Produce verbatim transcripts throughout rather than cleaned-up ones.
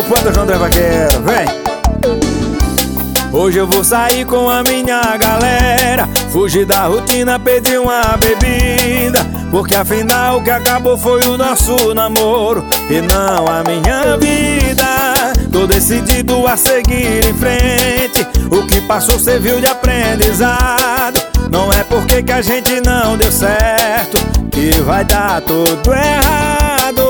poeta João André Vaqueiro, vem! Hoje eu vou sair com a minha galera, fugir da rotina, pedir uma bebida, porque afinal o que acabou foi o nosso namoro e não a minha vida. Tô decidido a seguir em frente, o que passou serviu de aprendizado. Não é porque que a gente não deu certo que vai dar tudo errado.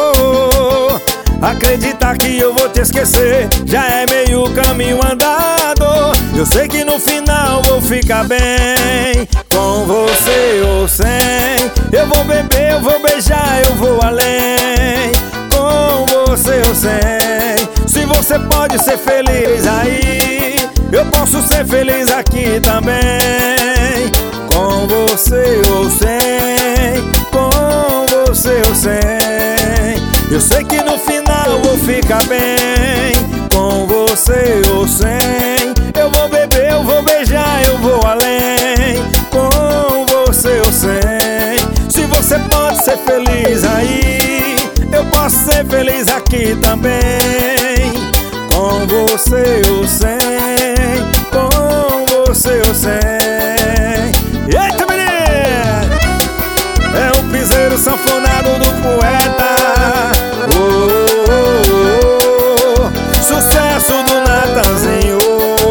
Acreditar que eu vou te esquecer já é meio caminho andado. Eu sei que no final vou ficar bem, com você ou sem. Eu vou beber, eu vou beijar, eu vou além, com você ou sem. Se você pode ser feliz aí, eu posso ser feliz aqui também, com você ou sem, com você ou sem. Eu sei que no final vou ficar bem, com você ou sem. Eu vou beber, eu vou beijar, eu vou além, com você ou sem. Se você pode ser feliz aí, eu posso ser feliz aqui também, com você ou sem, com você ou sem. Eita, menino! É o piseiro sanfonado do poeta. Oh, oh, oh, sucesso do Natanzinho.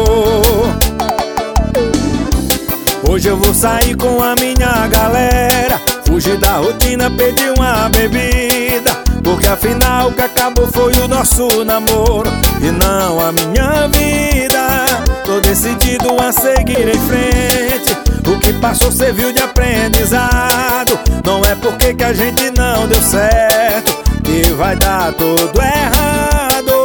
Hoje eu vou sair com a minha galera, fugir da rotina, pedir uma bebida, porque afinal o que acabou foi o nosso namoro e não a minha vida. Tô decidido a seguir em frente, o que passou serviu de aprendizado. Não é porque que a gente não deu certo que vai dar tudo errado.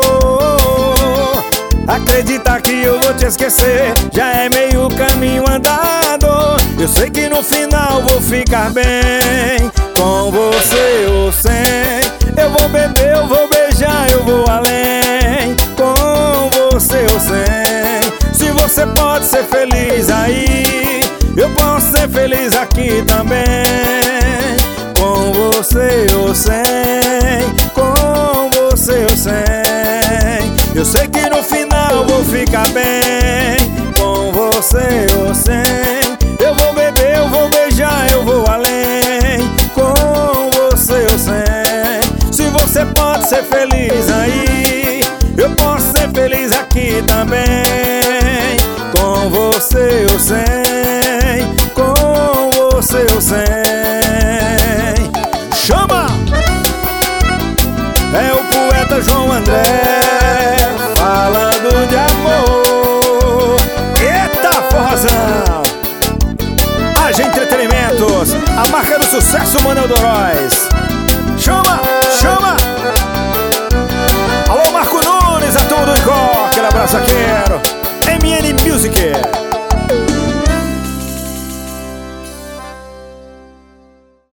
Acreditar que eu vou te esquecer já é meio caminho andado. Eu sei que no final vou ficar bem, com você ou sem. Eu vou beber, eu vou beijar, eu vou além, com você ou sem. Se você pode ser feliz aí, eu posso ser feliz aqui também, com você ou sem, com você ou sem. Eu sei que no final vou ficar bem, com você ou sem. Eu vou beber, eu vou beijar, eu vou além, com você ou sem. Se você pode ser feliz aí, eu posso ser feliz aqui também, com você ou sem, com você ou sem. Chama! É o poeta João André, falando de amor. Eita, forrozão! Age Entretenimentos, a marca do sucesso, Manuel Doróis.